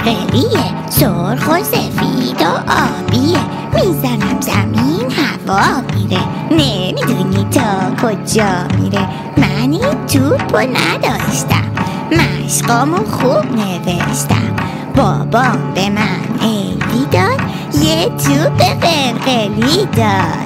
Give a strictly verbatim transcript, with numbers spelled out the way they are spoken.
قرقریه، سرخ و سفید و آبیه، میزنم زمین هوا میره، نمیدونی تا کجا میره. من این توپو نداشتم، مشقامو خوب نوشتم، بابام به من عیدی داد، یه توپ قرقری داد.